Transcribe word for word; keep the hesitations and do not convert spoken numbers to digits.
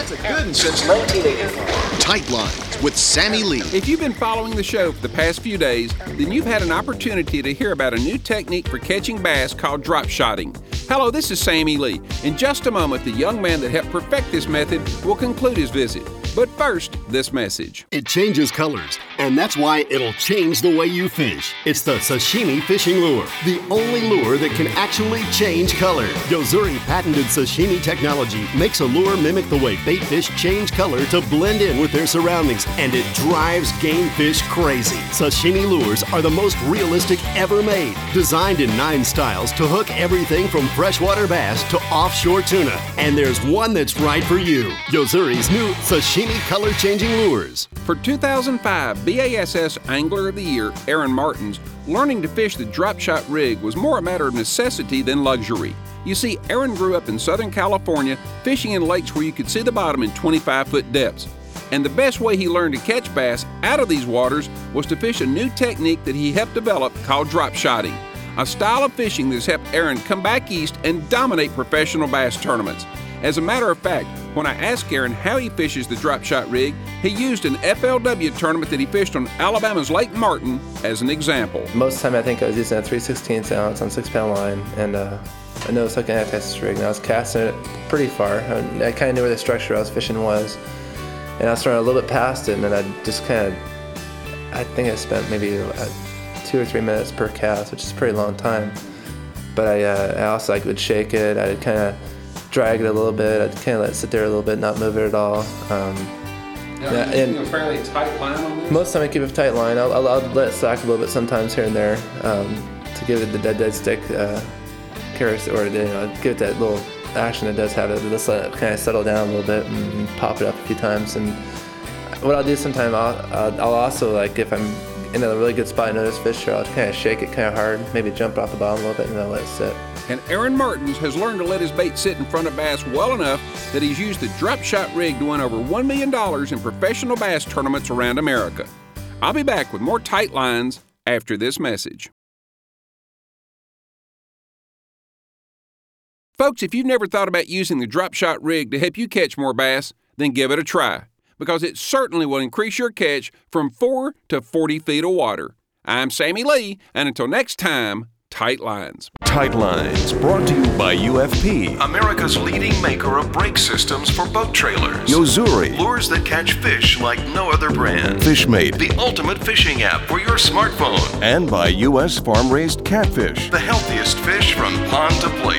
That's a good one since nineteen eighty-five. Tight Lines with Sammy Lee. If you've been following the show for the past few days, then you've had an opportunity to hear about a new technique for catching bass called drop shotting. Hello, this is Sammy Lee. In just a moment, the young man that helped perfect this method will conclude his visit. But first, this message. It changes colors, and that's why it'll change the way you fish. It's the Sashimi Fishing Lure, the only lure that can actually change color. Yozuri patented sashimi technology makes a lure mimic the way bait fish change color to blend in with their surroundings, and it drives game fish crazy. Sashimi lures are the most realistic ever made, designed in nine styles to hook everything from freshwater bass to offshore tuna. And there's one that's right for you. Yozuri's new Sashimi color-changing lures. For two thousand five B A S S Angler of the Year, Aaron Martins, learning to fish the drop shot rig was more a matter of necessity than luxury. You see, Aaron grew up in Southern California, fishing in lakes where you could see the bottom in twenty-five foot depths. And the best way he learned to catch bass out of these waters was to fish a new technique that he helped develop called drop shotting, a style of fishing that's helped Aaron come back east and dominate professional bass tournaments. As a matter of fact, when I asked Aaron how he fishes the drop shot rig, he used an F L W tournament that he fished on Alabama's Lake Martin as an example. Most of the time I think I was using a three sixteenths ounce on six pound line, and uh, I know it's like an anti-Texas rig, and I was casting it pretty far. I, I kind of knew where the structure I was fishing was, and I was throwing a little bit past it, and then I just kind of, I think I spent maybe uh, two or three minutes per cast, which is a pretty long time. But I, uh, I also like would shake it, I'd kind of drag it a little bit, I'd kind of let it sit there a little bit, not move it at all. Um, Now, yeah, are you and keeping a fairly tight line on this? most of the time I keep a tight line. I'll, I'll, I'll let it slack a little bit sometimes here and there um, to give it the dead dead stick uh, character, or you know, give it that little action it does have. It just let it kind of settle down a little bit and pop it up a few times. And what I'll do sometimes, I'll, I'll, I'll also, like, if I'm in a really good spot and notice fish, I'll kind of shake it kind of hard, maybe jump off the bottom a little bit, and then I'll let it sit. And Aaron Martins has learned to let his bait sit in front of bass well enough that he's used the drop shot rig to win over one million dollars in professional bass tournaments around America. I'll be back with more Tight Lines after this message. Folks, if you've never thought about using the drop shot rig to help you catch more bass, then give it a try, because it certainly will increase your catch from four to forty feet of water. I'm Sammy Lee, and until next time, Tight Lines. Tight Lines, brought to you by U F P, America's leading maker of brake systems for boat trailers. Yozuri, lures that catch fish like no other brand. Fishmate, the ultimate fishing app for your smartphone. And by U S Farm-Raised Catfish, the healthiest fish from pond to plate.